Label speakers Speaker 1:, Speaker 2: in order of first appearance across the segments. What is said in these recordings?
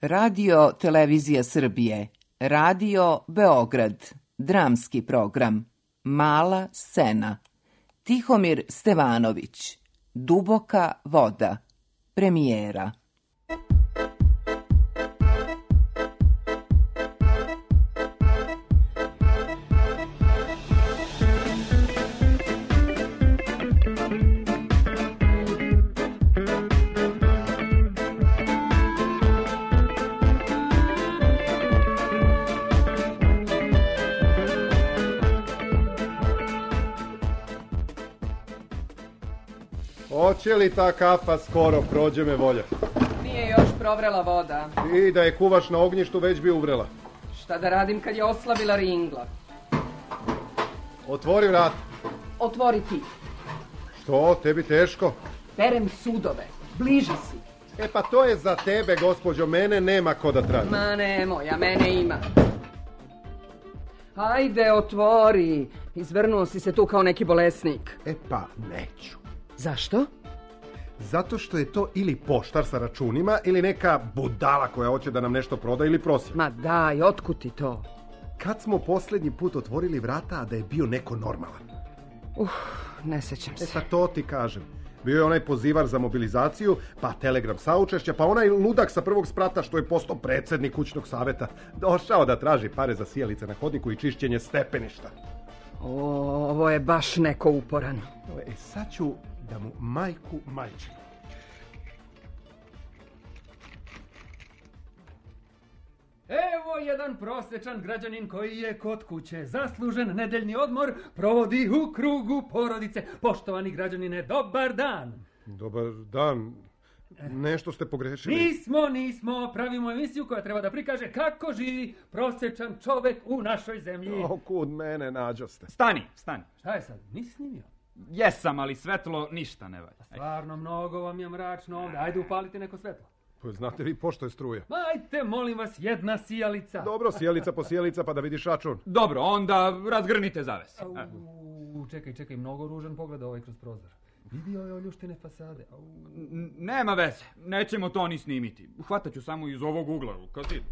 Speaker 1: Radio Televizija Srbije, Radio Beograd, dramski program, Mala scena, Tihomir Stevanović, Duboka voda, premijera.
Speaker 2: Hoće li ta kafa skoro, prođe me volja?
Speaker 3: Nije još provrela voda.
Speaker 2: I da je kuvaš na ognjištu već bi uvrela.
Speaker 3: Šta da radim kad je oslabila ringla?
Speaker 2: Otvori vrat.
Speaker 3: Otvori ti.
Speaker 2: Što, tebi teško?
Speaker 3: Perem sudove, bliže si.
Speaker 2: E pa to je za tebe, gospođo, mene nema ko da traži.
Speaker 3: Ma nemoj, a mene ima. Ajde, otvori. Izvrnuo si se tu kao neki bolesnik.
Speaker 2: E pa neću.
Speaker 3: Zašto?
Speaker 2: Zato što je to ili poštar sa računima ili neka budala koja hoće da nam nešto proda ili prosi.
Speaker 3: Ma daj, otkud ti to?
Speaker 2: Kad smo posljednji put otvorili vrata, a da je bio neko normalan?
Speaker 3: Ne sećam se.
Speaker 2: E pa to ti kažem. Bio je onaj pozivar za mobilizaciju, pa telegram saučešća, pa onaj ludak sa prvog sprata što je postao predsjednik kućnog saveta. Došao da traži pare za sijalice na hodniku i čišćenje stepeništa.
Speaker 3: Ovo je baš neko uporan.
Speaker 2: E sad ću da mu majku majčinu.
Speaker 4: Evo jedan prosječan građanin koji je kod kuće. Zaslužen nedeljni odmor provodi u krugu porodice. Poštovani građanine, dobar dan.
Speaker 2: Dobar dan. Nešto ste pogrešili.
Speaker 4: Nismo. Pravimo emisiju koja treba da prikaže kako živi prosječan čovek u našoj zemlji.
Speaker 2: Kud mene nađoste?
Speaker 5: Stani.
Speaker 4: Šta je sad? Nisi snimio?
Speaker 5: Jesam, ali svetlo ništa ne valja.
Speaker 4: Stvarno, mnogo vam je mračno ovdje. Ajde upalite neko svetlo.
Speaker 2: Pa znate vi pošto je struja?
Speaker 4: Ajte, molim vas, jedna sijalica.
Speaker 2: Dobro, sijalica po sijalica pa da vidiš račun.
Speaker 5: Dobro, onda razgrnite zavese.
Speaker 4: Čekaj, mnogo ružan pogled ovaj kroz prozor. Vidio je oljuštine fasade.
Speaker 5: Nema veze, nećemo to ni snimiti. Hvatat ću samo iz ovog ugla, kao ti.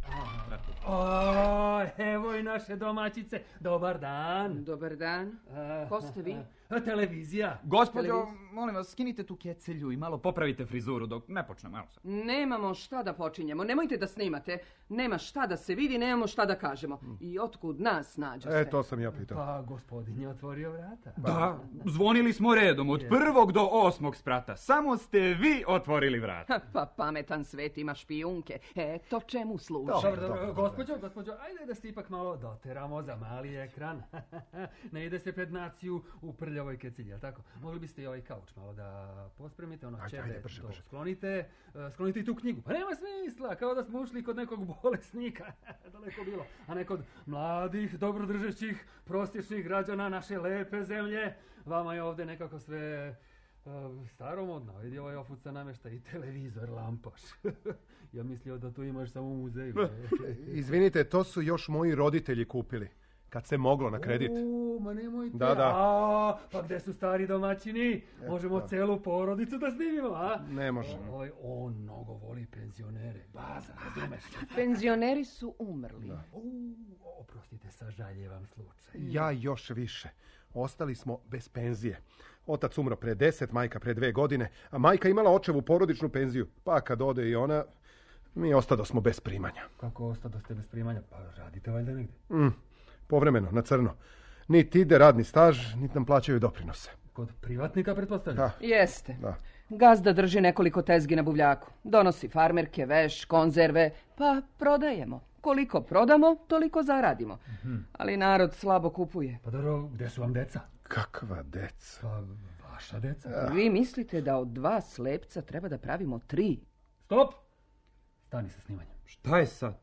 Speaker 4: Evo i naše domaćice. Dobar dan.
Speaker 3: Dobar dan. Ko ste vi?
Speaker 4: Televizija.
Speaker 5: Gospođo, molim vas, skinite tu kecelju i malo popravite frizuru dok ne počnemo. Evo sad.
Speaker 3: Nemamo šta da počinjemo. Nemojte da snimate. Nema šta da se vidi, nemamo šta da kažemo. I otkud nas nađoste?
Speaker 2: To sam ja pitao.
Speaker 4: Pa, gospodin je otvorio vrata.
Speaker 5: Da, zvonili smo redom od 1. do 8. sprata. Samo ste vi otvorili vrata.
Speaker 3: Pa pametan svet ima špijunke. To čemu služi?
Speaker 4: Dobro, gospođo, ajde da se ipak malo doteramo za mali ekran. Ne ide se pred naciju u prljavoj kecilji, jel tako? Mogli biste i ovaj kauč malo da pospremite, čebe to sklonite. Sklonite i tu knjigu. Pa nema smisla, kao da smo ušli kod nekog bolesnika. Daleko bilo. A ne kod mladih, dobrodržećih, prosječnih građana naše lepe zemlje. Vama je ovdje nekako sve staromodno. Vidi ovaj ofuca namješta i televizor, lampoš. Ja mislio da tu imaš samo u muzeju.
Speaker 2: Izvinite, to su još moji roditelji kupili. Kad se moglo na kredit.
Speaker 4: Ma nemojte.
Speaker 2: Da.
Speaker 4: Pa gde su stari domaćini? Možemo celu porodicu da snimimo, a?
Speaker 2: Ne možemo.
Speaker 4: On mnogo voli penzionere. Baza, razumeš?
Speaker 3: Penzioneri su umrli.
Speaker 4: Oprostite, sažaljevam slučaj.
Speaker 2: Ja još više. Ostali smo bez penzije. Otac umro pre 10, majka pre 2 godine, a majka imala očevu porodičnu penziju. Pa kad ode i ona, mi ostado smo bez primanja.
Speaker 4: Kako ostado ste bez primanja? Pa radite valjda negdje?
Speaker 2: Povremeno, na crno. Niti ide radni staž, niti nam plaćaju doprinose.
Speaker 4: Kod privatnika, pretpostavljam?
Speaker 3: Jeste.
Speaker 2: Da.
Speaker 3: Gazda drži nekoliko tezgi na buvljaku. Donosi farmerke, veš, konzerve, pa prodajemo. Koliko prodamo, toliko zaradimo. Ali narod slabo kupuje.
Speaker 4: Pa dobro, gde su vam deca?
Speaker 2: Kakva deca?
Speaker 4: Pa, vaša deca?
Speaker 3: Vi mislite da od 2 slepca treba da pravimo 3?
Speaker 4: Stop! Stani sa snimanjem.
Speaker 5: Šta je sad?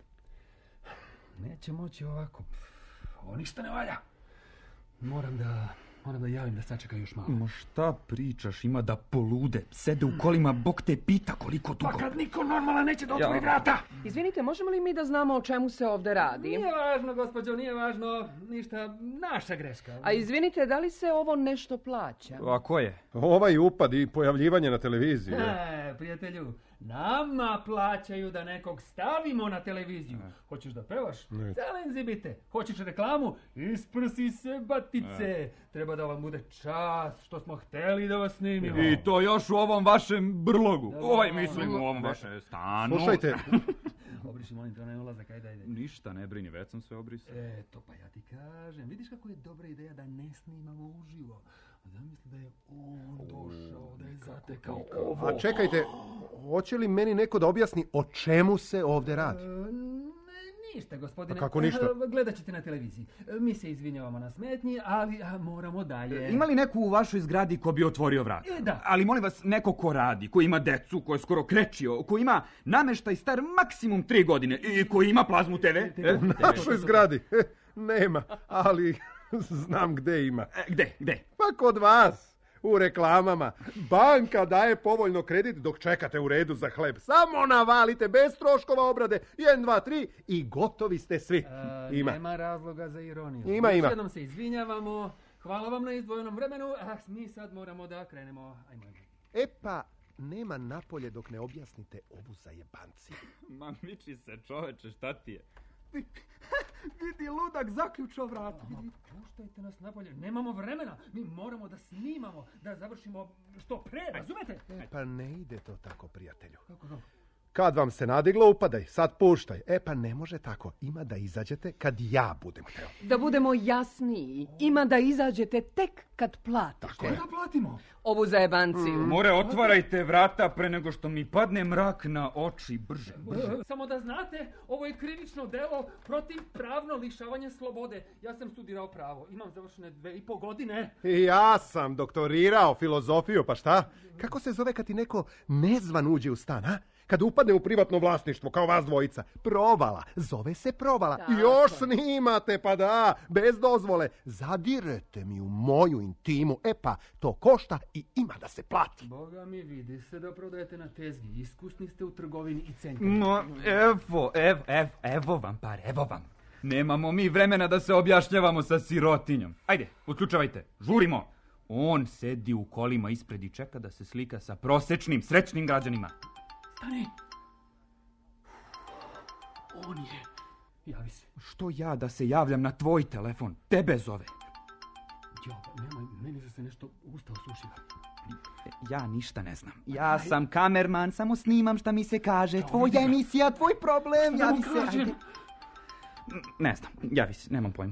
Speaker 4: Neće moći ovako. Ovo ništa ne valja. Moram da javim da sačeka još malo.
Speaker 5: Ma šta pričaš, ima da polude. Sede u kolima, Bog te pita koliko dugo.
Speaker 4: Pa kad niko normalan neće da otvori vrata.
Speaker 3: Izvinite, možemo li mi da znamo o čemu se ovde radi?
Speaker 4: Nije važno, gospođo, nije važno. Ništa, naša greška.
Speaker 3: A izvinite, da li se ovo nešto plaća?
Speaker 5: A ko je?
Speaker 2: Ovaj upad i pojavljivanje na televiziji.
Speaker 4: Prijatelju, Nama plaćaju da nekog stavimo na televiziju. Hoćeš da pevaš? Zelenzibite. Hoćeš reklamu? Isprsi se, batice. Treba da vam bude čast što smo hteli da vas snimimo.
Speaker 5: I to još u ovom vašem brlogu. Mislim u ovom vašem stanu.
Speaker 2: Slušajte.
Speaker 4: Obriši, molim te, onaj ulazak, ajde.
Speaker 5: Ništa, ne brini, već sam sve obrisao.
Speaker 4: Eto, pa ja ti kažem. Vidiš kako je dobra ideja da ne snimamo uživo. Zamisli da je on došao, da je zatekao ovo.
Speaker 2: A čekajte, hoće li meni neko da objasni o čemu se ovdje radi?
Speaker 4: Ništa, gospodine.
Speaker 2: A kako ništa?
Speaker 4: Gledat ćete na televiziji. Mi se izvinjavamo na smetnji, ali moramo dalje.
Speaker 5: Ima li neko u vašoj zgradi ko bi otvorio vrat?
Speaker 4: Da.
Speaker 5: Ali molim vas, neko ko radi, ko ima decu, ko je skoro krečio, ko ima nameštaj star maksimum 3 godine i ko ima plazmu TV?
Speaker 2: U našoj zgradi? Nema, ali znam gde ima.
Speaker 5: Gde?
Speaker 2: Pa kod vas. U reklamama. Banka daje povoljno kredit dok čekate u redu za hleb. Samo navalite bez troškova obrade. 1, 2, 3 i gotovi ste svi. Ima.
Speaker 4: Nema razloga za ironiju.
Speaker 2: Ima.
Speaker 4: Još jednom se izvinjavamo. Hvala vam na izdvojenom vremenu. Mi sad moramo da krenemo. Ajmo.
Speaker 2: Pa, nema napolje dok ne objasnite ovu zajebanci.
Speaker 5: Ma miči se, čoveče, šta ti je? Vidi, ludak zaključao vrata.
Speaker 4: Puštajte nas napolje, nemamo vremena. Mi moramo da snimamo, da završimo što pre, razumete?
Speaker 2: Pa ne ide to tako, prijatelju.
Speaker 4: Kako to?
Speaker 2: Kad vam se nadiglo, upadaj, sad puštaj. Pa ne može tako. Ima da izađete kad ja budem hteo.
Speaker 3: Da budemo jasniji, ima da izađete tek kad platiš.
Speaker 4: Što da platimo?
Speaker 3: Ovu zajebanciju.
Speaker 5: More, otvarajte vrata pre nego što mi padne mrak na oči. Brže.
Speaker 4: Samo da znate, ovo je krivično delo protiv pravno lišavanje slobode. Ja sam studirao pravo, imam završene 2,5 godine.
Speaker 2: I ja sam doktorirao filozofiju, pa šta? Kako se zove kad ti neko nezvan uđe u stan, a? Kad upadne u privatno vlasništvo, kao vas dvojica. Provala. Zove se provala.
Speaker 3: Tako.
Speaker 2: Još snimate, pa da, bez dozvole. Zadirete mi u moju intimu. Pa, to košta i ima da se plati.
Speaker 4: Boga mi, vidi se da prodajete na tezgi. Iskusni ste u trgovini i centru.
Speaker 5: No, evo vam pare, evo vam. Nemamo mi vremena da se objašnjavamo sa sirotinjom. Ajde, uključavajte, žurimo. On sedi u kolima ispred i čeka da se slika sa prosečnim, srećnim građanima.
Speaker 4: Stani! On je. Javi se.
Speaker 5: Što ja da se javljam na tvoj telefon? Tebe zove.
Speaker 4: Nemoj, meni se nešto usta osušila.
Speaker 5: Ja ništa ne znam. Ja sam kamerman, samo snimam šta mi se kaže. Tvoja emisija, tvoj problem. Javi se. Ajde. Ne znam, javi se, nemam pojma.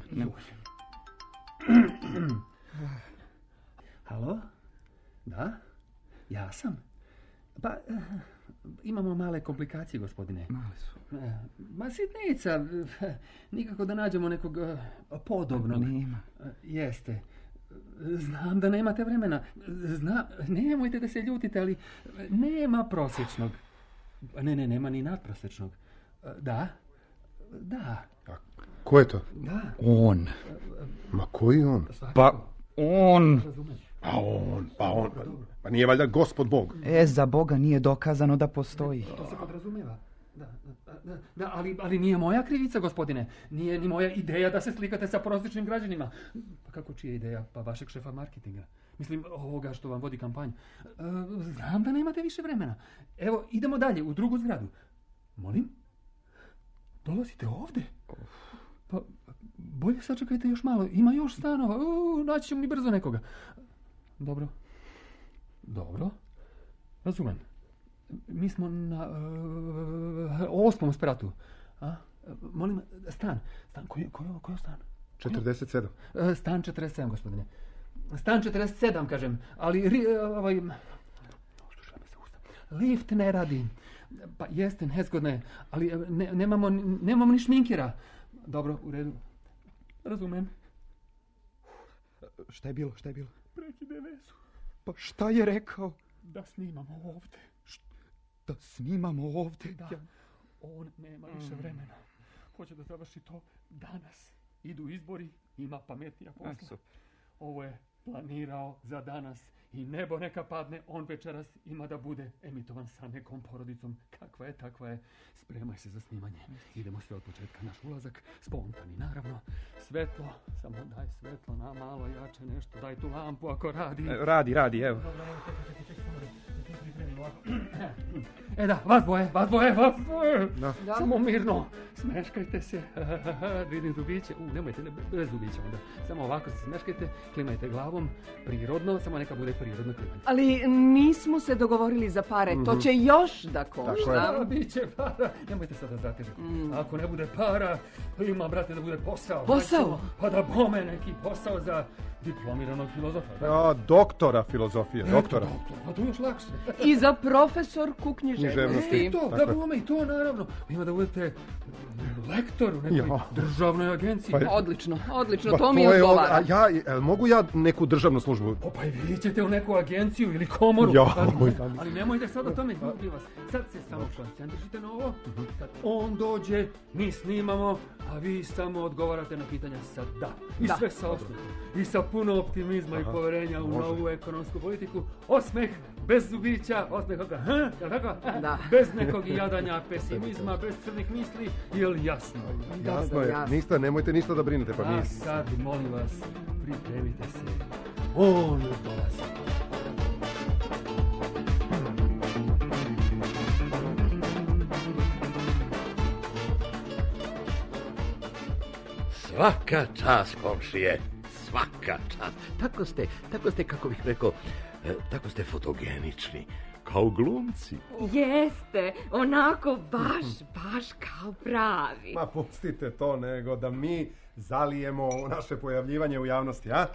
Speaker 4: Halo? Da? Ja sam? Pa, imamo male komplikacije, gospodine.
Speaker 5: Male su.
Speaker 4: Ma sitnica, nikako da nađemo nekog podobnog.
Speaker 5: Nema.
Speaker 4: Jeste. Znam da nemate vremena. Nemojte da se ljutite, ali nema prosječnog. Ne, nema ni nadprosječnog. Da.
Speaker 2: A ko je to?
Speaker 4: Da.
Speaker 5: On.
Speaker 2: Ma koji on?
Speaker 5: Pa on.
Speaker 4: Razumeš?
Speaker 2: Pa on. Pa nije valjda gospod Bog.
Speaker 5: Za Boga nije dokazano da postoji.
Speaker 4: To se podrazumijeva. Da, ali nije moja krivica, gospodine. Nije ni moja ideja da se slikate sa prosječnim građanima. Pa kako čija ideja? Pa vašeg šefa marketinga. Mislim, ovoga što vam vodi kampanju. Znam da nemate više vremena. Evo, idemo dalje, u drugu zgradu. Molim? Dolazite ovdje? Pa, bolje sačekajte još malo. Ima još stanova. Naći ćemo mi brzo nekoga. Dobro. Razumem. Mi smo na 8. spratu. Molim, stan. Koji je stan?
Speaker 2: 47.
Speaker 4: Stan 47, gospodine. Stan 47, kažem. Ali, lift ne radi. Pa jeste, nezgodno je. Ali nemamo ni šminkera. Dobro, u redu. Razumem.
Speaker 5: Šta je bilo?
Speaker 4: Prekide vezu.
Speaker 5: Pa šta je rekao?
Speaker 4: Da snimamo ovdje.
Speaker 5: Da snimamo ovdje?
Speaker 4: Da. On nema više vremena. Hoće da završi to danas. Idu izbori, ima pametnija posla.
Speaker 5: Super.
Speaker 4: Ovo je planirao za danas i nebo neka padne, on večeras ima da bude emitovan sa nekom porodicom. Kakva je, takva je. Spremaj se za snimanje. Idemo sve od početka. Naš ulazak, spontani, naravno. Svetlo, samo daj svetlo na malo jače nešto. Daj tu lampu ako radi.
Speaker 5: Radi, evo.
Speaker 4: Da, vas dvoje.
Speaker 2: Da.
Speaker 4: Samo mirno, smeškajte se. Vidim zubiće. Nemojte, bez zubića onda. Samo ovako se smeškajte, klimajte glavom, prirodno, samo neka bude prirodno klimanje.
Speaker 3: Ali nismo se dogovorili za pare, to će još da košta.
Speaker 4: Biće para, nemojte sada zatežiti. Ako ne bude para, ima, brate, da bude posao.
Speaker 3: Posao?
Speaker 4: Pa da bome neki posao za diplomiranog filozofa.
Speaker 2: Doktora filozofije, doktora.
Speaker 4: Pa to još lakše.
Speaker 3: I za profesorku književnosti.
Speaker 4: Da bome i to, naravno. Ima da budete lektor u nekoj državnoj agenciji.
Speaker 3: Odlično, to mi odgovara.
Speaker 2: Mogu ja neku državnu službu?
Speaker 4: Pa i vi ćete u neku agenciju ili komoru. Ali nemojte sad o tome, molim vas. Sad se samo koncentrišite na ovo. Kad on dođe, mi snimamo, a vi samo odgovarate na pitanja sa da. I sve sa osmehom. I sa puno optimizma i poverenja u novu ekonomsku politiku. Osmeh bez zubića, osmeh jel tako? Bez nekog jadanja, pesimizma, bez crnih misli, jel jasno?
Speaker 2: Jasno je, nemojte ništa da brinete, pa mi...
Speaker 4: A sad, molim vas, pripremite se. On dolazi.
Speaker 6: Svaka čast, komšije, svaka čast. Tako ste, kako bih rekao, tako ste fotogenični, kao glumci.
Speaker 7: Jeste, onako baš kao pravi.
Speaker 2: Ma pustite to, nego da mi zalijemo naše pojavljivanje u javnosti, a?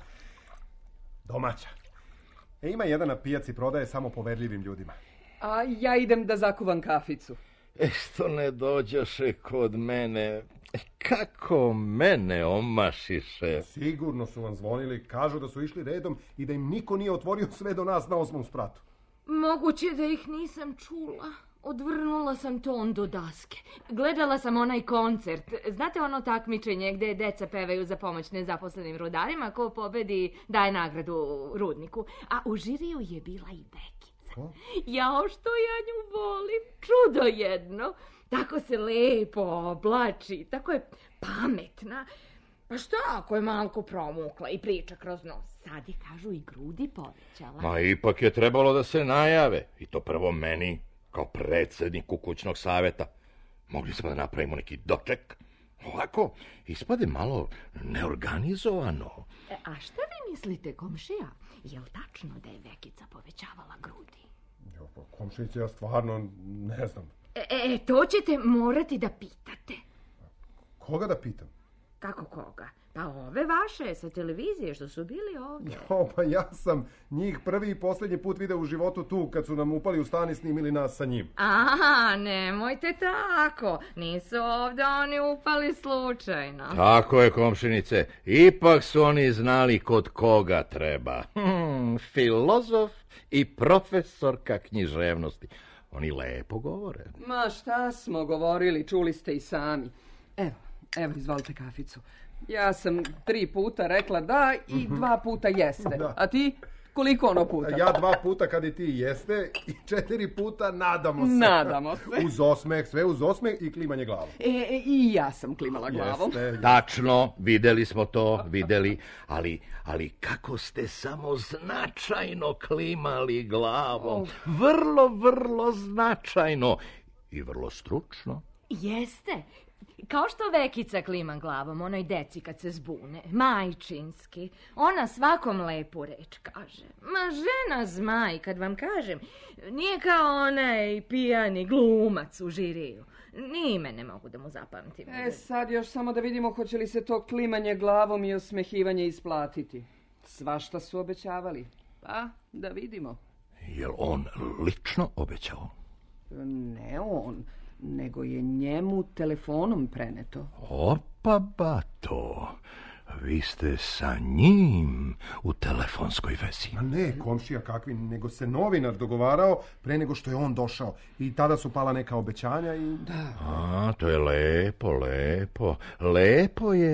Speaker 2: Domaća. Ima jedan na pijaci, prodaje samo poverljivim ljudima.
Speaker 3: A ja idem da zakuvam kaficu.
Speaker 6: Što ne dođeše kod mene? Kako mene omašiše?
Speaker 2: Sigurno su vam zvonili, kažu da su išli redom i da im niko nije otvorio sve do nas na 8. spratu.
Speaker 7: Moguće da ih nisam čula. Odvrnula sam ton do daske. Gledala sam onaj koncert. Znate ono takmičenje gdje deca pevaju za pomoć nezaposlenim rudarima, ko pobedi daje nagradu rudniku. A u žiriju je bila i Bekica. Jao, što ja nju volim. Čudo jedno. Tako se lepo oblači, tako je pametna. Pa šta ako je malko promukla i priča kroz nos? Sad je, kažu, i grudi povećala.
Speaker 6: Ma ipak je trebalo da se najave. I to prvo meni, kao predsjedniku kućnog saveta. Mogli smo da napravimo neki doček. Ovako, ispade malo neorganizovano.
Speaker 7: A šta vi mislite, komšija? Je li tačno da je Vekica povećavala grudi?
Speaker 2: Komšice, ja stvarno ne znam.
Speaker 7: To ćete morati da pitate.
Speaker 2: Koga da pitam?
Speaker 7: Kako koga? Pa ove vaše sa televizije što su bili ovdje.
Speaker 2: Pa ja sam njih prvi i posljednji put video u životu tu kad su nam upali u stan i snimili nas sa njim.
Speaker 7: Aha, nemojte tako. Nisu ovdje oni upali slučajno.
Speaker 6: Tako je, komšinice. Ipak su oni znali kod koga treba. Filozof i profesorka književnosti. Oni lepo govore.
Speaker 3: Ma šta smo govorili, čuli ste i sami. Evo, izvolite kaficu. Ja sam 3 puta rekla da i 2 puta jeste. Da. A ti? Koliko ono puta?
Speaker 2: Ja 2 puta kad i ti jeste i 4 puta nadamo se.
Speaker 3: Nadamo se.
Speaker 2: Uz osmeh, sve uz osmeh i klimanje glavom.
Speaker 3: I ja sam klimala glavom.
Speaker 2: Jeste.
Speaker 6: Tačno, videli smo to, ali kako ste samo značajno klimali glavom. Vrlo značajno i vrlo stručno.
Speaker 7: Jeste. Kao što Vekica klima glavom onoj deci kad se zbune, majčinski. Ona svakom lepu reč kaže. Ma žena zmaj, kad vam kažem, nije kao onaj pijani glumac u žiriju. Ni ime ne mogu da mu zapamtim.
Speaker 3: Sad još samo da vidimo hoće li se to klimanje glavom i osmehivanje isplatiti. Svašta su obećavali. Pa, da vidimo.
Speaker 6: Jel on lično obećao?
Speaker 3: Ne on, nego je njemu telefonom preneto.
Speaker 6: Opa, bato, vi ste sa njim u telefonskoj vezi.
Speaker 2: Ma ne, komšija kakvi, nego se novinar dogovarao pre nego što je on došao. I tada su pala neka obećanja i...
Speaker 3: Da.
Speaker 6: A, to je lepo. Lepo je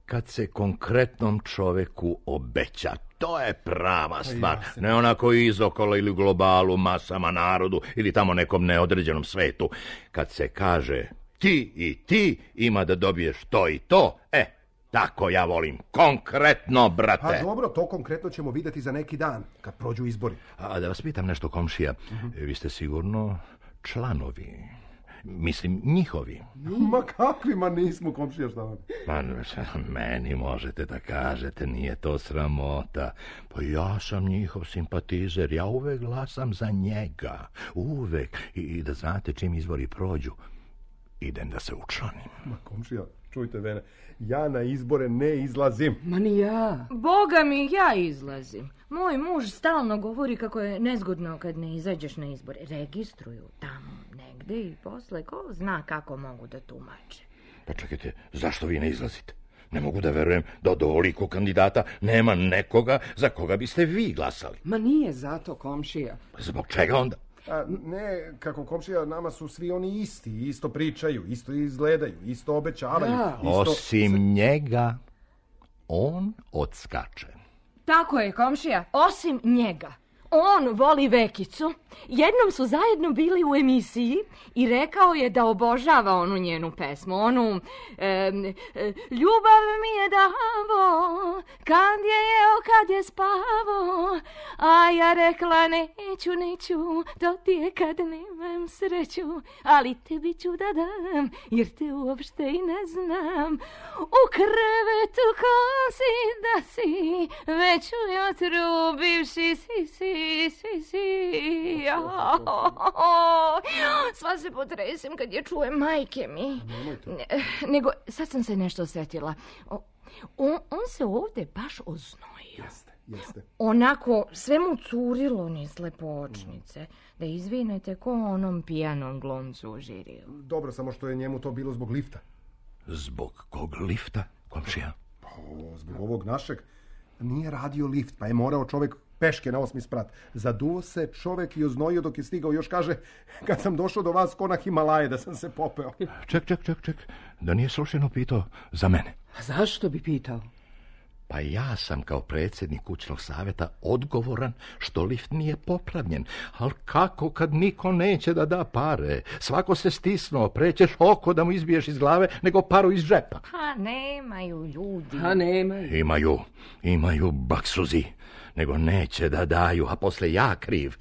Speaker 6: kad se konkretnom čoveku obeća. To je prava stvar. Ne onako izokolo ili u globalu, masama, narodu ili tamo nekom neodređenom svetu. Kad se kaže ti i ti ima da dobiješ to i to, tako ja volim. Konkretno, brate.
Speaker 2: A dobro, to konkretno ćemo vidjeti za neki dan, kad prođu izbori.
Speaker 6: A da vas pitam nešto, komšija, vi ste sigurno članovi, mislim njihovi.
Speaker 2: Ma kakvima nismo, komšija, šta vam?
Speaker 6: Meni možete da kažete, nije to sramota. Pa ja sam njihov simpatizer, ja uvek glasam za njega. Uvek. I da znate, čim izbori prođu, idem da se učlanim.
Speaker 2: Ma komšija, čujte mene, ja na izbore ne izlazim.
Speaker 3: Ma ni ja.
Speaker 7: Boga mi, ja izlazim. Moj muž stalno govori kako je nezgodno kad ne izađeš na izbore. Registruju tamo negde i posle ko zna kako mogu da tumače.
Speaker 6: Pa čekajte, zašto vi ne izlazite? Ne mogu da verujem da od ovoliko kandidata nema nekoga za koga biste vi glasali.
Speaker 3: Ma nije zato, komšija.
Speaker 6: Zbog čega onda?
Speaker 2: Ne, kako komšija, nama su svi oni isti, isto pričaju, isto izgledaju, isto obećavaju.
Speaker 6: Osim njega, on odskače.
Speaker 7: Tako je, komšija, osim njega. On voli Vekicu. Jednom su zajedno bili u emisiji i rekao je da obožava onu njenu pesmu. Onu ljubav mi je davo, kad je jeo, kad je spavo. A ja rekla neću, to ti je kad nemam sreću. Ali tebi ću da dam, jer te uopšte i ne znam. U krevetu ko si da si, već ujutru bivši si. Sva se potresim kad je čujem, majke mi. Nego, sad sam se nešto sjetila. On se ovdje baš oznojio.
Speaker 2: Jeste.
Speaker 7: Onako, sve mu curilo niz lepočnice. Da izvinete ko onom pijanom glumcu u žiriju.
Speaker 2: Dobro, samo što je njemu to bilo zbog lifta.
Speaker 6: Zbog kog lifta, komšija?
Speaker 2: Zbog ovog našeg. Nije radio lift, pa je morao čovjek peške na 8. sprat. Zaduo se čovjek i oznojio dok je stigao. Još kaže, kad sam došao do vas ko na Himalaje, da sam se popeo.
Speaker 6: Ček. Da nije slučajno pitao za mene?
Speaker 3: A zašto bi pitao?
Speaker 6: Pa ja sam kao predsjednik kućnog savjeta odgovoran što lift nije popravljen. Ali kako kad niko neće da da pare? Svako se stisnuo, prećeš oko da mu izbiješ iz glave nego paru iz džepa.
Speaker 7: Pa nemaju ljudi.
Speaker 3: Pa nemaju.
Speaker 6: Imaju baksuzi. Nego neće da daju, a posle ja kriv.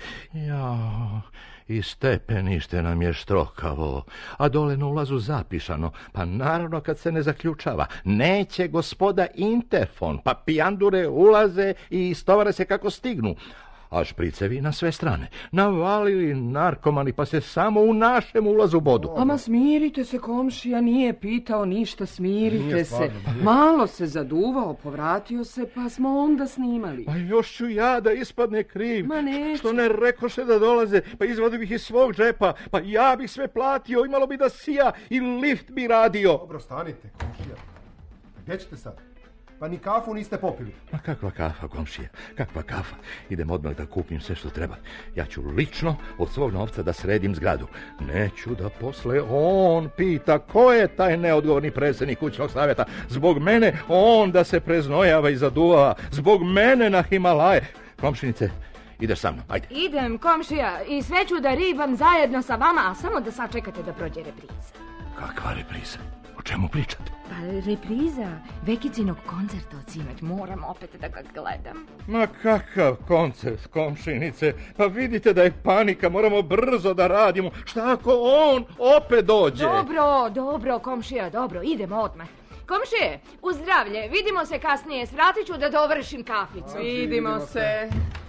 Speaker 6: I stepenište nam je štrokavo, a dole na ulazu zapišano. Pa naravno kad se ne zaključava. Neće gospoda interfon, pa pijandure ulaze i istovare se kako stignu. A špricevi na sve strane. Navalili narkomani, pa se samo u našem ulazu bodu.
Speaker 3: Ama smirite se, komšija, nije pitao ništa, smirite se. Malo se zaduvao, povratio se, pa smo onda snimali.
Speaker 6: Pa još ću ja da ispadne kriv.
Speaker 3: Ma neću.
Speaker 6: Što ne rekoše da dolaze, pa izvadio bih iz svog džepa, pa ja bih sve platio, imalo bi da sija i lift bi radio.
Speaker 2: Dobro, stanite, komšija. Gdje ćete sad? Pa ni kafu niste popili.
Speaker 6: Ma kakva kafa, komšija, kakva kafa. Idem odmah da kupim sve što treba. Ja ću lično od svog novca da sredim zgradu. Neću da posle on pita ko je taj neodgovorni predsjednik kućnog savjeta. Zbog mene on da se preznojava i zaduva. Zbog mene na Himalaje. Komšinice, ideš sa mnom, ajde.
Speaker 7: Idem, komšija, i sve ću da ribam zajedno sa vama, a samo da sačekate da prođe repriza.
Speaker 6: Kakva repriza? O čemu pričate?
Speaker 7: Pa repriza Vekicinog koncerta od sinoć. Moram opet da ga gledam.
Speaker 6: Ma kakav koncert, komšinice? Pa vidite da je panika, moramo brzo da radimo. Šta ako on opet dođe?
Speaker 7: Dobro, komšija, dobro, idemo odmah. Komšije, u zdravlje, vidimo se kasnije, svratit ću da dovršim kaficu.
Speaker 3: Vidimo se.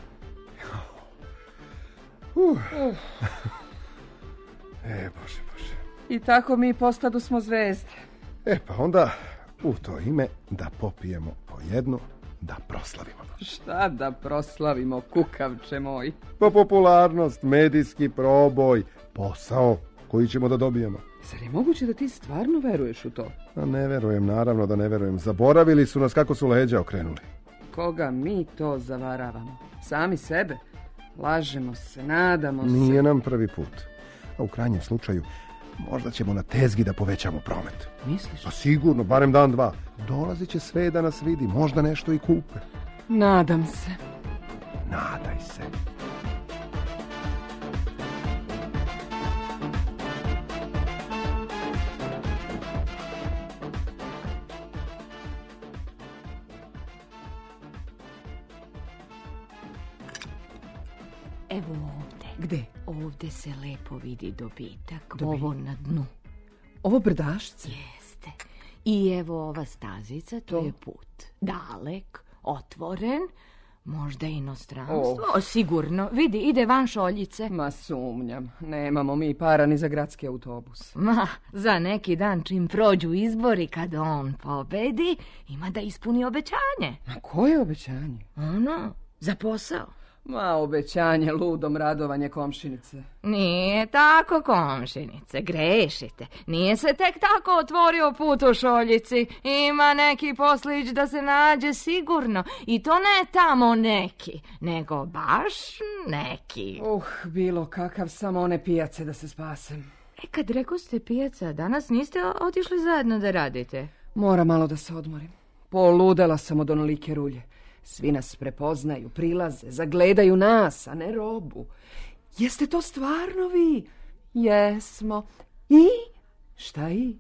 Speaker 2: Bože.
Speaker 3: I tako mi postadu smo zvezde.
Speaker 2: Pa onda u to ime da popijemo po jednu, da proslavimo.
Speaker 3: Šta da proslavimo, kukavče moj?
Speaker 2: Pa popularnost, medijski proboj, posao koji ćemo da dobijemo.
Speaker 3: Zar je moguće da ti stvarno veruješ u to?
Speaker 2: A ne verujem, naravno da ne verujem. Zaboravili su nas kako su leđa okrenuli.
Speaker 3: Koga mi to zavaravamo? Sami sebe? Lažemo se, nadamo se.
Speaker 2: Nije nam prvi put. A u krajnjem slučaju, Možda ćemo na tezgi da povećamo promet.
Speaker 3: Misliš?
Speaker 2: Pa sigurno, barem dan, dva. Dolazit će sve da nas vidi, možda nešto i kupe.
Speaker 3: Nadam se.
Speaker 2: Nadaj se.
Speaker 7: Evo ovde.
Speaker 3: Gde?
Speaker 7: Ovde se lepo vidi dobitak. Ovo na dnu.
Speaker 3: Ovo brdašce?
Speaker 7: Jeste. I evo ova stazica, to je put. Dalek, otvoren, možda inostranstvo. Sigurno. Vidi, ide van Šoljice.
Speaker 3: Ma sumnjam. Nemamo mi para ni za gradski autobus.
Speaker 7: Ma, za neki dan čim prođu izbori, kad on pobedi, ima da ispuni obećanje.
Speaker 3: Ma koje obećanje?
Speaker 7: Ono, za posao.
Speaker 3: Ma obećanje, ludom radovanje komšinice.
Speaker 7: Nije tako, komšinice, grešite. Nije se tek tako otvorio put u Šoljici. Ima neki poslić da se nađe sigurno. I to ne tamo neki, nego baš neki.
Speaker 3: Bilo kakav, samo one pijace da se spasem.
Speaker 7: Kad rekoste pijaca, danas niste otišli zajedno da radite?
Speaker 3: Mora malo da se odmorim. Poludela sam od onolike rulje. Svi nas prepoznaju, prilaze, zagledaju nas, a ne robu. Jeste to stvarno vi? Jesmo. I? Šta i?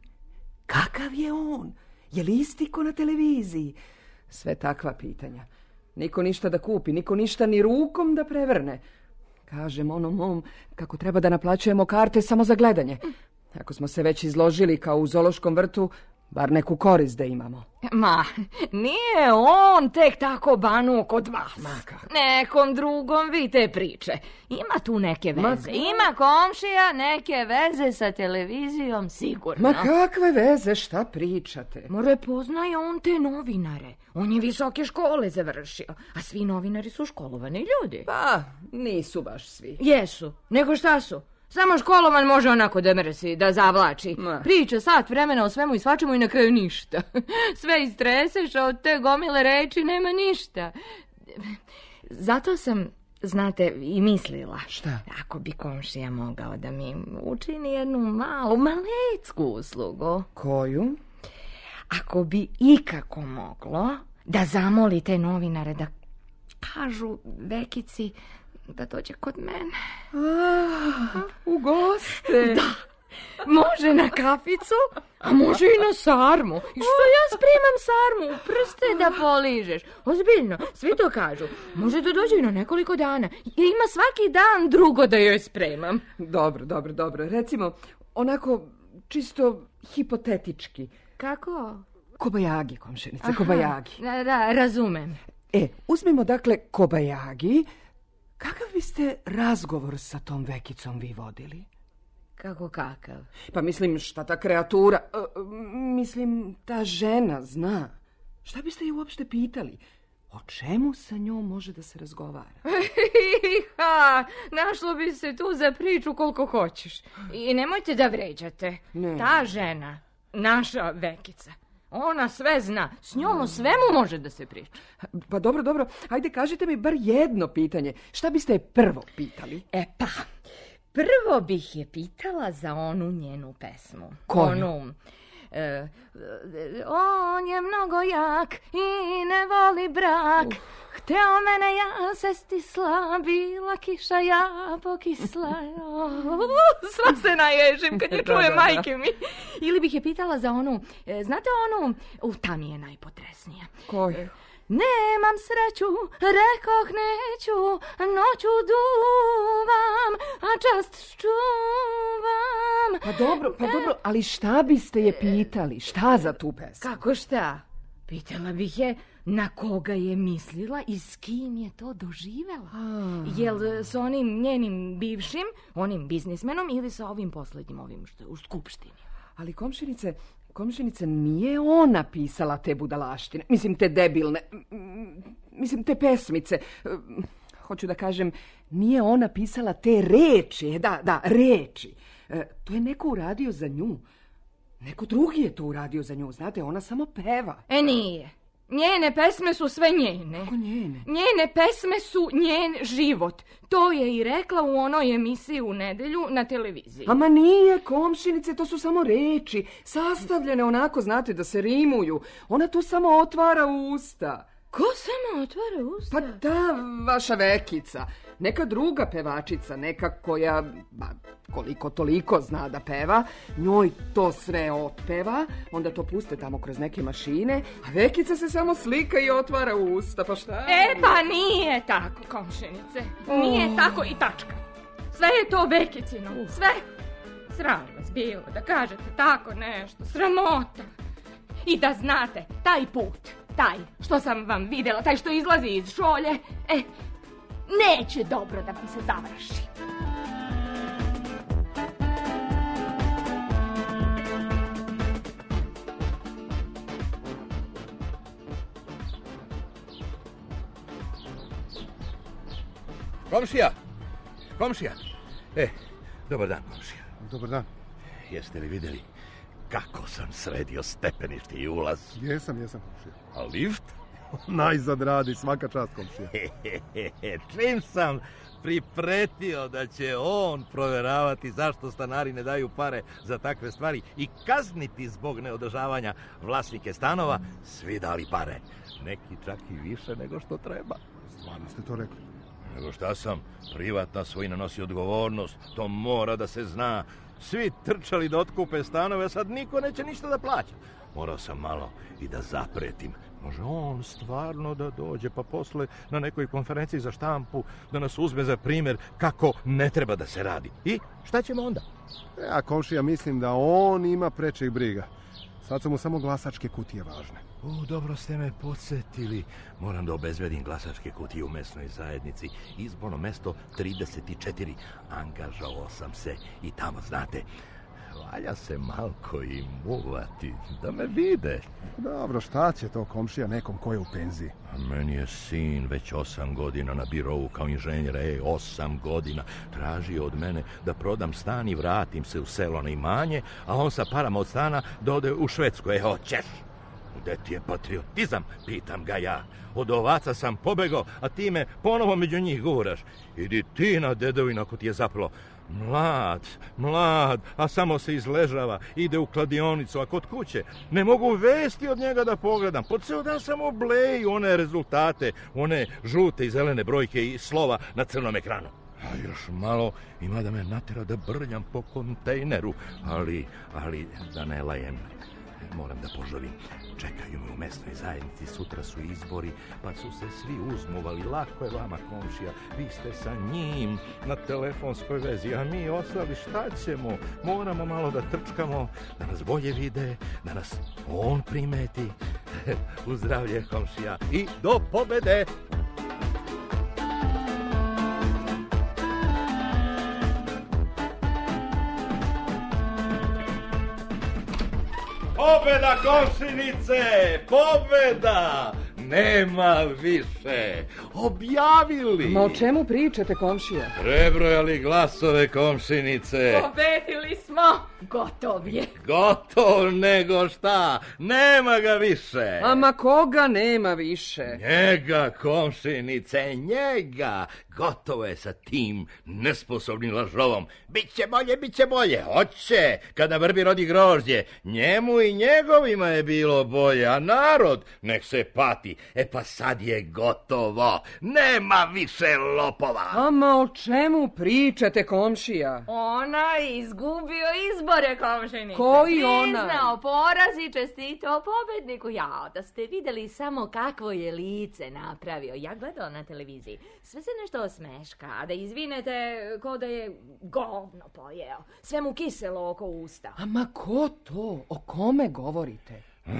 Speaker 3: Kakav je on? Je li isti ko na televiziji? Sve takva pitanja. Niko ništa da kupi, niko ništa ni rukom da prevrne. Kažem onom mom kako treba da naplaćujemo karte samo za gledanje. Ako smo se već izložili kao u zoološkom vrtu, bar neku korist da imamo.
Speaker 7: Ma, nije on tek tako banuo kod vas.
Speaker 3: Maka.
Speaker 7: Nekom drugom vi te priče. Ima tu neke veze. Ima komšija neke veze sa televizijom, sigurno.
Speaker 3: Ma kakve veze, šta pričate?
Speaker 7: More, poznaje on te novinare. On je visoke škole završio, a svi novinari su školovani ljudi.
Speaker 3: Pa, nisu baš svi.
Speaker 7: Jesu, nego šta su? Samo školovan može onako da mrsi, da zavlači. Priča sat vremena o svemu i svačemu i na kraju ništa. Sve istreseš, a od te gomile reči nema ništa. Zato sam, znate, i mislila.
Speaker 3: Šta?
Speaker 7: Ako bi komšija mogao da mi učini jednu malecku uslugu.
Speaker 3: Koju?
Speaker 7: Ako bi ikako moglo da zamoli te novinare da kažu Vekici da dođe kod mene.
Speaker 3: U goste.
Speaker 7: Da. Može na kaficu, a može i na sarmu. I što ja spremam sarmu? U prste da poližeš. Ozbiljno, svi to kažu. Može da dođe i na nekoliko dana. Ima svaki dan drugo da joj spremam.
Speaker 3: Dobro. Recimo, onako čisto hipotetički.
Speaker 7: Kako?
Speaker 3: Kobajagi, komšinice, kobajagi.
Speaker 7: Da, razumem.
Speaker 3: Uzmimo dakle kobajagi. Kakav biste razgovor sa tom Vekicom vi vodili?
Speaker 7: Kako kakav?
Speaker 3: Pa mislim, šta ta kreatura, mislim, ta žena zna. Šta biste je uopšte pitali? O čemu sa njom može da se razgovara?
Speaker 7: Našlo bi se tu za priču koliko hoćeš. I nemojte da vređate.
Speaker 3: Ne.
Speaker 7: Ta žena, naša Vekica, ona sve zna. S njom o svemu može da se priča.
Speaker 3: Pa dobro. Ajde, kažite mi bar jedno pitanje. Šta biste je prvo pitali?
Speaker 7: Prvo bih je pitala za onu njenu pesmu.
Speaker 3: Koju?
Speaker 7: Onu... on je mnogo jak i ne voli brak. Hteo mene, ja se stisla, bila kiša, ja pokisla. Sva se naježim kad je čuje majke mi. Ili bih je pitala za onu, znate onu, ta mi je najpotresnija.
Speaker 3: Koju?
Speaker 7: Nemam sreću, rekoh neću, noću duvam, a čast čuvam.
Speaker 3: Pa dobro, ali šta biste je pitali? Šta za tu pesmu?
Speaker 7: Kako šta? Pitala bih je na koga je mislila i s kim je to doživela. Jel s onim njenim bivšim, onim biznismenom ili sa ovim poslednjim, ovim što je u skupštini?
Speaker 3: Ali komšinice, nije ona pisala te budalaštine, mislim te debilne, mislim te pesmice. Hoću da kažem, nije ona pisala te reči, da, reči. To je neko uradio za nju. Neko drugi je to uradio za nju, znate, ona samo peva.
Speaker 7: Nije. Njene pesme su sve njene.
Speaker 3: Kako njene?
Speaker 7: Njene pesme su njen život. To je i rekla u onoj emisiji u nedjelju na televiziji.
Speaker 3: Ama nije, komšinice, to su samo reči. Sastavljene onako, znate, da se rimuju. Ona tu samo otvara usta.
Speaker 7: Ko samo otvara usta?
Speaker 3: Pa ta vaša Vekica. Neka druga pevačica, neka koja, koliko toliko zna da peva, njoj to sve otpeva, onda to puste tamo kroz neke mašine, a Vekica se samo slika i otvara usta, pa šta?
Speaker 7: Pa nije tako, komšinice. Nije tako i tačka. Sve je to Vekicino, sve. Sram vas bilo da kažete tako nešto, sramota. I da znate, taj put, taj što sam vam vidjela, taj što izlazi iz šolje, neće dobro da vam se završi.
Speaker 6: Komšija. Dobar dan, komšija.
Speaker 2: Dobar dan.
Speaker 6: Jeste li vidjeli kako sam sredio stepenište i ulaz?
Speaker 2: Jesam, komšija.
Speaker 6: A lift?
Speaker 2: Najzad radi, svaka čast, komšija.
Speaker 6: Čim sam pripretio da će on provjeravati zašto stanari ne daju pare za takve stvari i kazniti zbog neodržavanja vlasnike stanova, svi dali pare. Neki čak i više nego što treba.
Speaker 2: Stvarno ste to rekli?
Speaker 6: Nego šta sam, privatna svojina nosi odgovornost, to mora da se zna. Svi trčali da otkupe stanove, a sad niko neće ništa da plaća. Morao sam malo i da zapretim. Može on stvarno da dođe, pa posle na nekoj konferenciji za štampu da nas uzme za primjer kako ne treba da se radi. I šta ćemo onda?
Speaker 2: Ja, komšija, mislim da on ima prečeg briga. Sad su mu samo glasačke kutije važne.
Speaker 6: Dobro ste me podsjetili. Moram da obezbedim glasačke kutije u mesnoj zajednici. Izborno mesto 34. Angažovao sam se i tamo, znate, valja se malko i muvati, da me vide.
Speaker 2: Dobro, šta će to, komšija, nekom ko je u penziji?
Speaker 6: A meni je sin već 8 godina na birovu kao inženjer. 8 godina tražio od mene da prodam stan i vratim se u selo na imanje, a on sa parama od stana da ode u Švedsku. Hoćeš? Gde ti je patriotizam, pitam ga ja. Od ovaca sam pobegao, a ti me ponovo među njih guraš. Idi ti na dedovinu ako ti je zapalo. Mlad, a samo se izležava, ide u kladionicu, a kod kuće ne mogu vesti od njega da pogledam. Po ceo dan samo bleju one rezultate, one žute i zelene brojke i slova na crnom ekranu. A još malo ima da me natera da brljam po kontejneru, ali da ne lajem. Moram da požurim. Čekaju me u mesnoj zajednici, sutra su izbori, pa su se svi uzmuvali. Lako je vama, komšija, vi ste sa njim na telefonskoj vezi, a mi ostali šta ćemo? Moramo malo da trčkamo, da nas bolje vide, da nas on primeti. Uzdravlje, komšija, i do pobede! Pobeda, komšinice! Pobeda! Nema više! Objavili!
Speaker 3: Ma o čemu pričate, komšija?
Speaker 6: Prebrojali glasove, komšinice.
Speaker 7: Pobedili smo! Gotov je.
Speaker 6: Gotov nego šta? Nema ga više.
Speaker 3: Ama koga nema više?
Speaker 6: Njega, komšinice, njega. Gotovo je sa tim nesposobnim lažovom. Biće bolje. Hoće, kada vrbi rodi grožđe. Njemu i njegovima je bilo bolje, a narod nek se pati. Pa sad je gotovo. Nema više lopova.
Speaker 3: Ama o čemu pričate, komšija?
Speaker 7: Ona izgubio izbore, komšinice.
Speaker 3: Koji ona?
Speaker 7: Priznao poraz i čestitao pobedniku. Jao, da ste vidjeli samo kakvo je lice napravio. Ja gledala na televiziji. Sve se nešto osmeška, a da izvinete ko da je govno pojeo. Sve mu kiselo oko usta.
Speaker 3: Ama ko to? O kome govorite?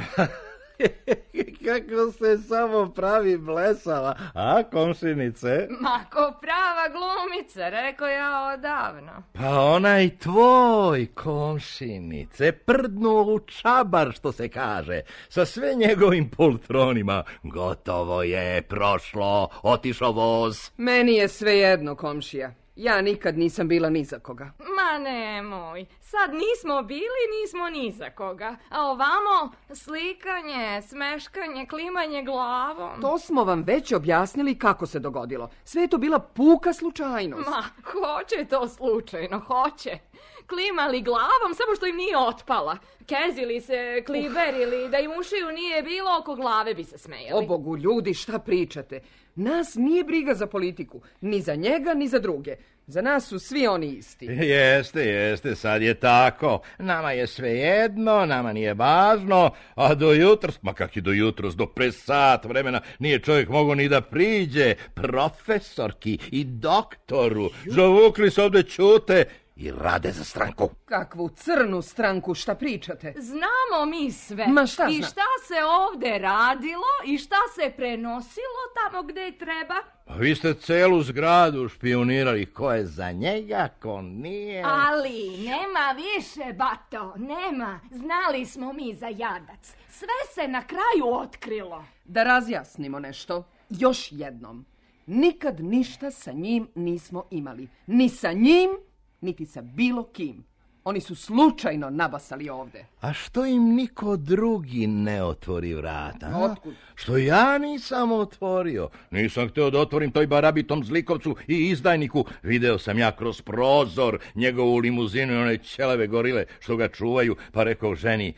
Speaker 6: Kako se samo pravi blesava, a, komšinice?
Speaker 7: Ma ko prava glumica, rekao ja odavno.
Speaker 6: Pa onaj tvoj, komšinice, prdnuo u čabar, što se kaže, sa sve njegovim poltronima. Gotovo je, prošlo, otišao voz.
Speaker 3: Meni je svejedno, komšija. Ja nikad nisam bila ni za koga.
Speaker 7: Ma nemoj, sad nismo bili, nismo ni za koga. A ovamo slikanje, smeškanje, klimanje glavom.
Speaker 3: To smo vam već objasnili kako se dogodilo. Sve je to bila puka slučajnost.
Speaker 7: Ma, hoće to slučajno, hoće. Klimali glavom, samo što im nije otpala. Kezili se, kliberili, da im ušiju nije bilo, oko glave bi se smejali.
Speaker 3: O Bogu, ljudi, šta pričate? Nas nije briga za politiku, ni za njega, ni za druge. Za nas su svi oni isti.
Speaker 6: Jeste, sad je tako. Nama je sve jedno, nama nije važno, a do jutros, ma kak je do jutros, do pre sat vremena nije čovjek mogao ni da priđe. Profesorki i doktoru zavukli se ovdje ćute i rade za stranku.
Speaker 3: Kakvu crnu stranku, šta pričate?
Speaker 7: Znamo mi sve.
Speaker 3: Ma šta
Speaker 7: I
Speaker 3: zna?
Speaker 7: šta se ovdje radilo i šta se prenosilo tamo gdje treba.
Speaker 6: Pa vi ste celu zgradu špionirali, ko je za njega, ko nije.
Speaker 7: Ali nema više, bato, nema. Znali smo mi za jadac. Sve se na kraju otkrilo.
Speaker 3: Da razjasnimo nešto. Još jednom. Nikad ništa sa njim nismo imali. Ni sa njim, niti sa bilo kim. Oni su slučajno nabasali ovde.
Speaker 6: A što im niko drugi ne otvori vrata? A?
Speaker 3: Otkud?
Speaker 6: Što ja nisam otvorio. Nisam htio da otvorim toj barabitom zlikovcu i izdajniku. Video sam ja kroz prozor njegovu limuzinu i one ćelave gorile što ga čuvaju, pa rekao ženi,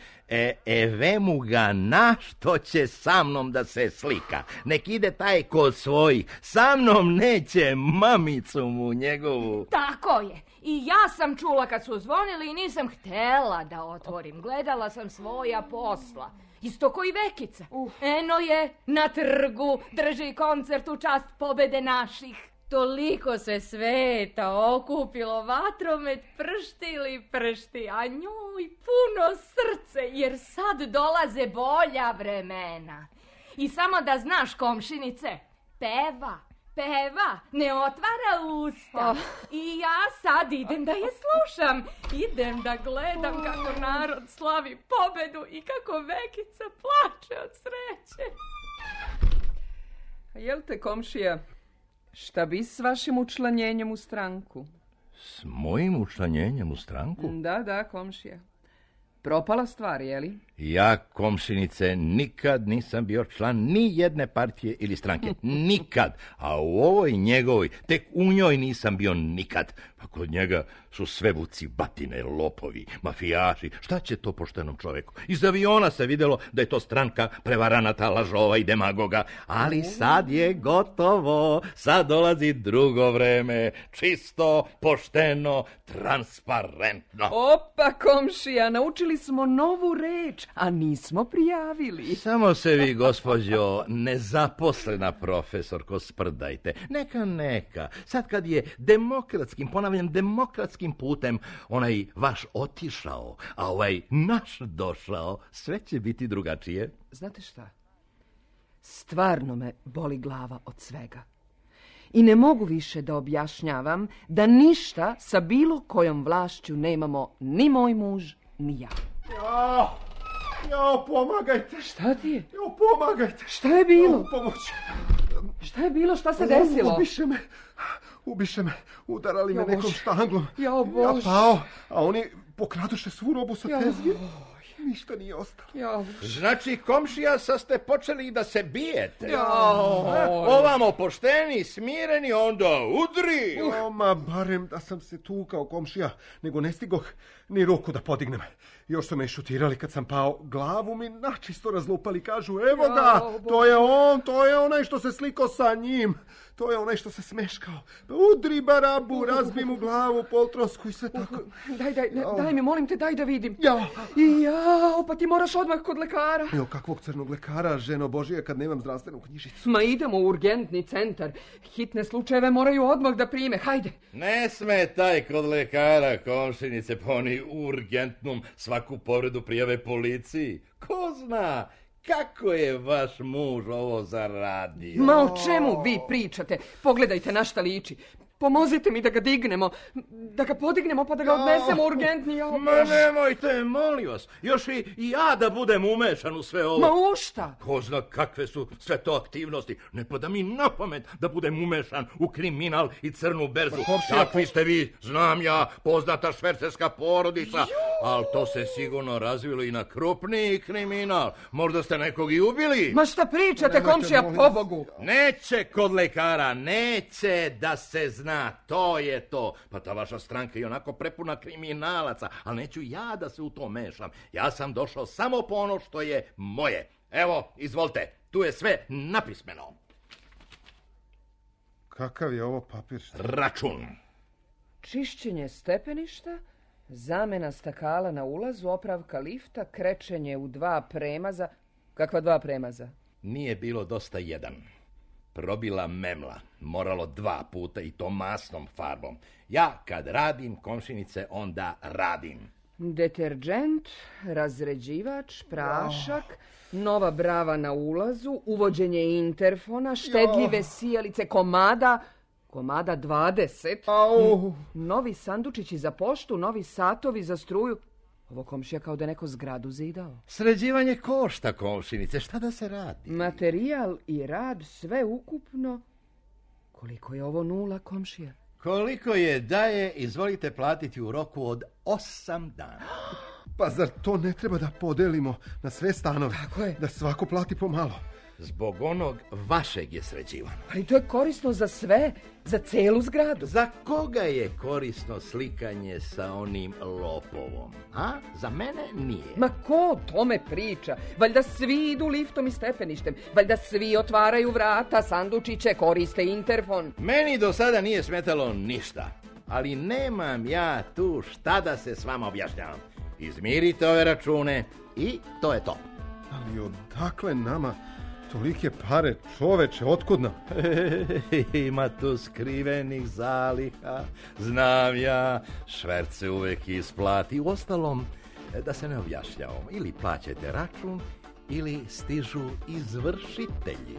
Speaker 6: evemu ga na što će sa mnom da se slika. Nek ide taj kod svojih. Sa mnom neće mamicu mu njegovu.
Speaker 7: Tako je. I ja sam čula kad su zvonili i nisam htjela da otvorim. Gledala sam svoja posla. Isto koji Vekica. Eno je na trgu, drži koncert u čast pobede naših. Toliko se sveta okupilo, vatromet pršti ili pršti, a njoj puno srce, jer sad dolaze bolja vremena. I samo da znaš, komšinice, peva, ne otvara usta. I ja sad idem da je slušam. Idem da gledam kako narod slavi pobedu i kako Vekica plače od sreće.
Speaker 3: A jel te, komšija, šta bi s vašim učlanjenjem u stranku?
Speaker 6: S mojim učlanjenjem u stranku?
Speaker 3: Da, komšija. Propala stvar, jeli?
Speaker 6: Ja, komšinice, nikad nisam bio član ni jedne partije ili stranke. Nikad. A u ovoj njegovoj, tek u njoj nisam bio nikad. Pa kod njega su sve vuci batine, lopovi, mafijaši. Šta će to poštenom čoveku? Iz aviona se vidjelo da je to stranka prevaranata, lažova i demagoga. Ali sad je gotovo. Sad dolazi drugo vreme. Čisto, pošteno, transparentno.
Speaker 3: Opa, komšija, naučili smo novu reč, a nismo prijavili.
Speaker 6: Samo se vi, gospođo, nezaposlena profesorko, sprdajte. Neka. Sad kad je demokratskim, ponavljam, demokratskim putem onaj vaš otišao, a ovaj naš došao, sve će biti drugačije.
Speaker 3: Znate šta? Stvarno me boli glava od svega. I ne mogu više da objašnjavam da ništa sa bilo kojom vlašću nemamo ni moj muž, ni ja.
Speaker 2: Jao, pomagajte.
Speaker 3: Šta ti je?
Speaker 2: Jao, pomagajte.
Speaker 3: Šta je bilo?
Speaker 2: Pomoć.
Speaker 3: Šta je bilo? Šta se desilo?
Speaker 2: Ubiše me. Udarali me nekom štanglom.
Speaker 3: Jao, Bože.
Speaker 2: Ja pao, a oni pokraduše svu robu sa tezge. Ništa nije ostalo.
Speaker 6: Znači, komšija, sad ste počeli da se bijete.
Speaker 3: Jao.
Speaker 6: Ovamo pošteni, smireni, onda udri.
Speaker 2: Ma, barem da sam se tukao, komšija, nego ne stigoh ni ruku da podignem. Još su me šutirali kad sam pao. Glavu mi načisto razlupali, kažu, evo ga, to je on, to je onaj što se slikao sa njim. To je onaj što se smeškao. Udri barabu, razbi mu glavu, poltrosku i sve tako.
Speaker 3: Daj mi, molim te, daj da vidim.
Speaker 2: Ja,
Speaker 3: pa ti moraš odmah kod lekara.
Speaker 2: Jo, kakvog crnog lekara, ženo Božija, kad nemam zdravstvenu knjižicu.
Speaker 3: Ma idemo u urgentni centar. Hitne slučajeve moraju odmah da prime, hajde.
Speaker 6: Ne sme taj kod lekara, komšinice, pa oni urgentnom svaku povredu prijave policiji. Ko zna kako je vaš muž ovo zaradio?
Speaker 3: Ma o čemu vi pričate? Pogledajte na šta liči. Pomozite mi da ga dignemo, da ga podignemo pa da ga odnesemo urgentni.
Speaker 6: Ma nemojte, molim vas, još i ja da budem umešan u sve ovo.
Speaker 3: Ma u šta?
Speaker 6: Ko zna kakve su sve to aktivnosti. Ne pada mi na pamet da budem umešan u kriminal i crnu berzu. Takvi ste vi, znam ja, poznata švercerska porodica, ali to se sigurno razvilo i na krupniji kriminal. Možda ste nekog i ubili.
Speaker 3: Ma šta pričate, komšija, pobogu?
Speaker 6: Neće kod lekara, neće da se zna, to je to. Pa ta vaša stranka je onako prepuna kriminalaca, ali neću ja da se u to mešam. Ja sam došao samo po ono što je moje. Evo, izvolite, tu je sve napismeno.
Speaker 2: Kakav je ovo papir?
Speaker 6: Račun.
Speaker 3: Čišćenje stepeništa, zamena stakala na ulazu, opravka lifta, krečenje u 2 premaza. Kakva 2 premaza?
Speaker 6: Nije bilo dosta jedan. Probila memla, moralo 2 puta i to masnom farbom. Ja kad radim, komšinice, onda radim.
Speaker 3: Deterđent, razređivač, prašak, nova brava na ulazu, uvođenje interfona, štedljive sijalice, komada 20, novi sandučići za poštu, novi satovi za struju. Ovo komšija kao da je neko zgradu zidao.
Speaker 6: Sređivanje košta, komšinice, šta da se radi?
Speaker 3: Materijal i rad, sve ukupno. Koliko je ovo 0, komšija?
Speaker 6: Koliko je daje, izvolite platiti u roku od 8 dana.
Speaker 2: Pa zar to ne treba da podelimo na sve stanove?
Speaker 3: Tako je.
Speaker 2: Da svako plati pomalo.
Speaker 6: Zbog onog vašeg je sređivano.
Speaker 3: Ali to je korisno za sve, za celu zgradu.
Speaker 6: Za koga je korisno slikanje sa onim lopovom? A? Za mene nije.
Speaker 3: Ma ko o tome priča? Valjda svi idu liftom i stepeništem. Valjda svi otvaraju vrata, sandučiće, koriste interfon.
Speaker 6: Meni do sada nije smetalo ništa. Ali nemam ja tu šta da se s vama objašnjavam. Izmirite ove račune i to je to.
Speaker 2: Ali odakle nama tolike pare, čoveče, otkud nam?
Speaker 6: Ima tu skrivenih zaliha. Znam ja, šverc se uvek isplati. Uostalom, da se ne objašnjavam, ili plaćate račun, ili stižu izvršitelji.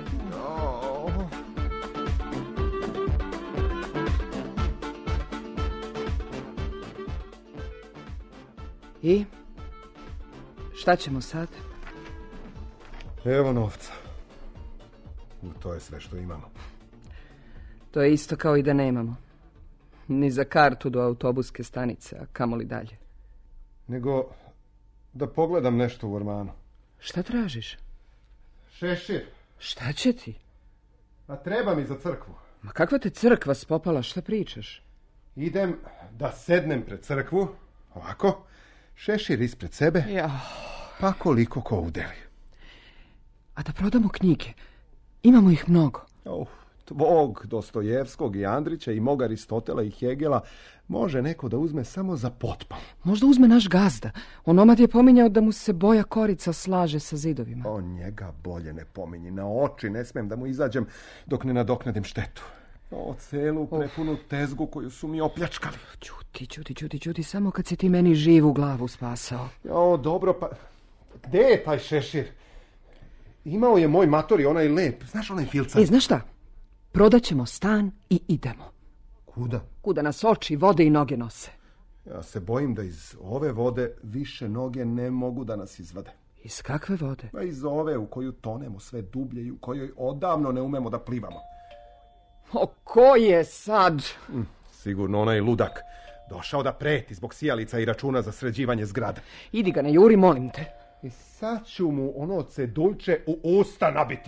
Speaker 3: I? Šta ćemo sad?
Speaker 2: Evo novca. To je sve što imamo.
Speaker 3: To je isto kao i da nemamo. Ni za kartu do autobuske stanice, a kamoli dalje.
Speaker 2: Nego da pogledam nešto u ormanu.
Speaker 3: Šta tražiš?
Speaker 2: Šešir.
Speaker 3: Šta će ti?
Speaker 2: A treba mi za crkvu.
Speaker 3: Ma kakva te crkva spopala, šta pričaš?
Speaker 2: Idem da sednem pred crkvu, ovako, šešir ispred sebe, pa koliko ko udeli.
Speaker 3: A da prodamo knjige? Imamo ih mnogo.
Speaker 2: Tvog Dostojevskog i Andrića i mog Aristotela i Hegela može neko da uzme samo za potpal.
Speaker 3: Možda uzme naš gazda. Onomad je pominjao da mu se boja korica slaže sa zidovima.
Speaker 2: O, njega bolje ne pominji. Na oči ne smem da mu izađem dok ne nadoknadim štetu. O, celu prepunu tezgu koju su mi opljačkali.
Speaker 3: Ćuti, samo kad si ti meni živu glavu spasao.
Speaker 2: O, dobro, pa gde je taj šešir? Imao je moj matori, onaj lep. Znaš onaj filcan?
Speaker 3: Znaš šta? Prodat ćemo stan i idemo.
Speaker 2: Kuda?
Speaker 3: Kuda nas oči, vode i noge nose.
Speaker 2: Ja se bojim da iz ove vode više noge ne mogu da nas izvade.
Speaker 3: Iz kakve vode?
Speaker 2: Pa iz ove u koju tonemo sve dublje i u kojoj odavno ne umemo da plivamo.
Speaker 3: O, ko je sad?
Speaker 2: Sigurno onaj ludak. Došao da preti zbog sijalica i računa za sređivanje zgrada.
Speaker 3: Idi ga, ne juri, molim te.
Speaker 2: I sad ću mu ono cedulče u usta nabiti.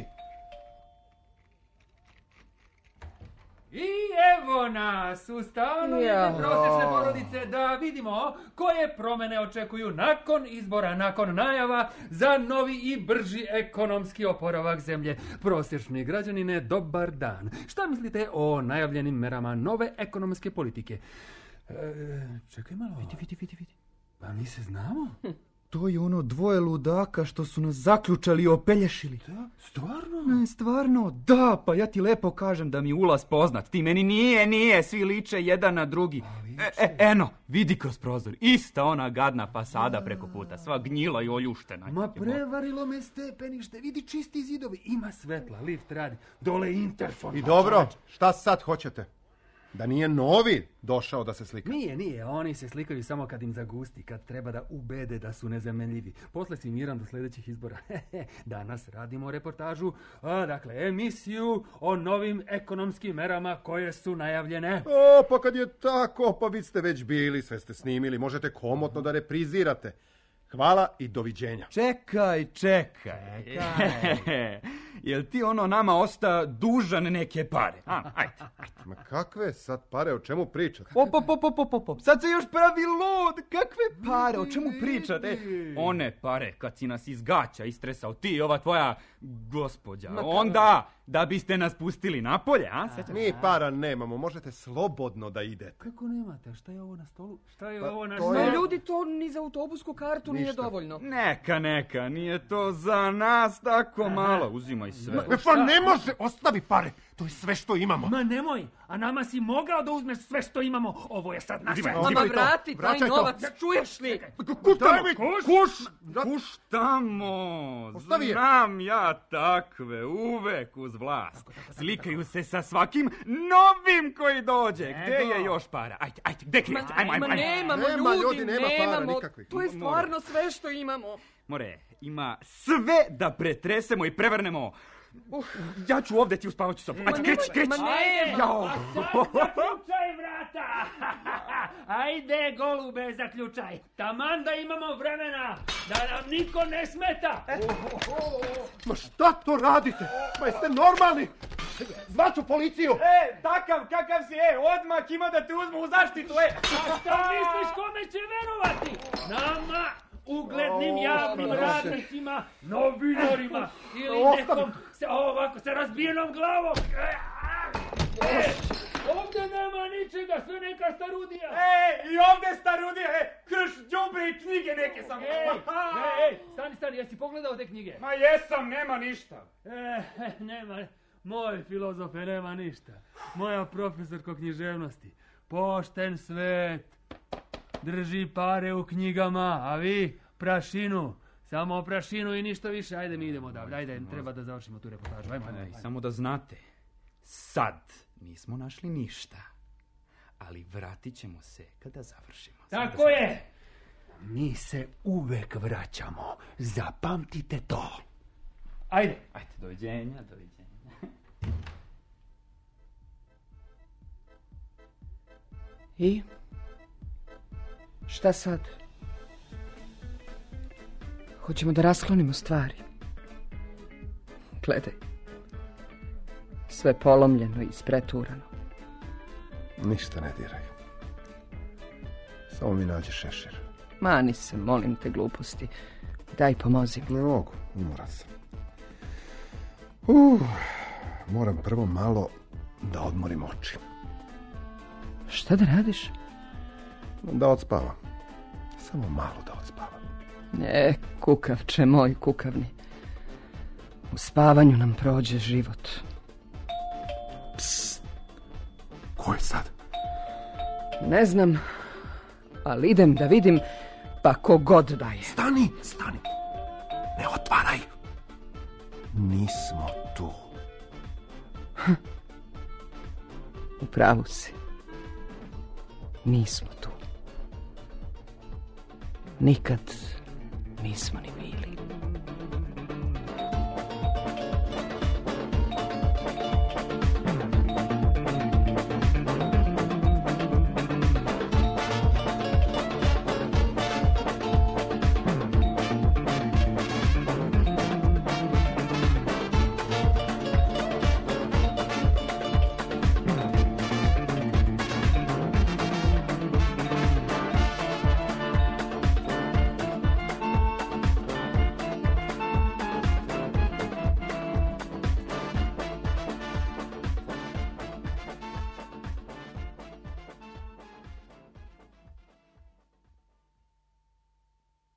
Speaker 4: I evo nas u stanu jedne prosječne porodice da vidimo koje promjene očekuju nakon izbora, nakon najava za novi i brži ekonomski oporavak zemlje. Prosječni građanine, dobar dan. Šta mislite o najavljenim merama nove ekonomske politike? Čekaj malo. Vidi. Pa mi se znamo.
Speaker 5: To je ono 2 ludaka što su nas zaključali i opelješili.
Speaker 4: Da, stvarno?
Speaker 5: Stvarno, da, pa ja ti lepo kažem da mi ulaz poznat. Ti meni nije, svi liče jedan na drugi. Eno, vidi kroz prozor, ista ona gadna fasada preko puta, sva gnjila i oljuštena.
Speaker 4: Ma prevarilo me stepenište, vidi čisti zidovi, ima svetla, lift radi, dole interfon.
Speaker 2: I dobro, šta sad hoćete? Da nije novi došao da se slika.
Speaker 4: Nije, oni se slikaju samo kad im zagusti, kad treba da ubede da su nezamenljivi. Posle si miran do sljedećih izbora. Danas radimo reportažu, dakle emisiju o novim ekonomskim merama koje su najavljene.
Speaker 2: Pa kad je tako, pa vi ste već bili, sve ste snimili, možete komotno da reprizirate. Hvala i doviđenja.
Speaker 5: Čekaj. Jel ti nama osta dužan neke pare? Ajde.
Speaker 2: Ma kakve sad pare, o čemu pričate?
Speaker 5: Pop. Sad se još pravi lud. Kakve pare, o čemu pričate? One pare, kad si nas iz gaća istresao ti i ova tvoja gospođa. Onda, da biste nas pustili napolje, a?
Speaker 2: Mi para nemamo, možete slobodno da idete.
Speaker 4: Kako nemate? Šta je ovo na stolu?
Speaker 3: Ma ljudi, to ni za autobusku kartu nije dovoljno.
Speaker 5: Neka, nije to za nas tako malo. Uzimaj sve.
Speaker 2: Pa ne može, ostavi pare. To je sve što imamo.
Speaker 4: Ma nemoj, a nama si mogao da uzmeš sve što imamo. Ovo je sad naše.
Speaker 3: Mama, vrati taj novac, čuješ li?
Speaker 5: Kuš tamo. Znam ja takve, uvek uz vlast. Slikaju se sa svakim novim koji dođe. Gde je još para? Ajde, gde krijete? Ajmo.
Speaker 3: Nemamo ljudi,
Speaker 2: nema para nikakvih.
Speaker 3: To je stvarno sve što imamo.
Speaker 5: More, ima sve da pretresemo i prevrnemo. Ja ću ovdje ti u spavaću sobu. Ajde, kreći.
Speaker 3: Ma nema.
Speaker 4: Zaključaj vrata. Ajde, golube, zaključaj. Taman da imamo vremena, da nam niko ne smeta.
Speaker 2: Ma šta to radite? Ma jeste normalni? Zvaću policiju.
Speaker 5: Takav kakav si, odmah ima da te uzmu u zaštitu,
Speaker 4: A šta misliš kome će verovati? Nama, uglednim javnim radnicima, novinarima ili nekom ovako sa razbijenom glavom. Ovdje nema ničega, sve neka starudija.
Speaker 5: I ovdje starudija, krš, džubre i knjige neke samo.
Speaker 4: Stani, jesi pogledao te knjige?
Speaker 5: Ma jesam, nema ništa.
Speaker 4: Nema, moj filozofe, nema ništa. Moja profesorko književnosti, pošten svet, drži pare u knjigama, a vi prašinu. Samo prašinu i ništa više. Ajde, mi idemo odavde. Ajde, treba da završimo tu reportažu. Ajmo.
Speaker 5: Samo da znate, sad nismo našli ništa, ali vratit ćemo se kada završimo.
Speaker 4: Tako je! Mi se uvek vraćamo. Zapamtite to. Ajde,
Speaker 5: doviđenja.
Speaker 3: I? Šta sad? Hoćemo da rasklonimo stvari. Gledaj. Sve polomljeno i ispreturano.
Speaker 2: Ništa ne diraj. Samo mi nađi šešir.
Speaker 3: Mani se, molim te, gluposti. Daj, pomozi mi.
Speaker 2: Ne mogu, umoran sam. Moram prvo malo da odmorim oči.
Speaker 3: Šta da radiš?
Speaker 2: Da odspavam. Samo malo da odspavam.
Speaker 3: Kukavče moj kukavni. U spavanju nam prođe život.
Speaker 2: Psst. Ko je sad?
Speaker 3: Ne znam, ali idem da vidim, pa kogod da je.
Speaker 2: Stani. Ne otvaraj. Nismo tu.
Speaker 3: U pravu si. Nismo tu. Nikad nismo ni bili.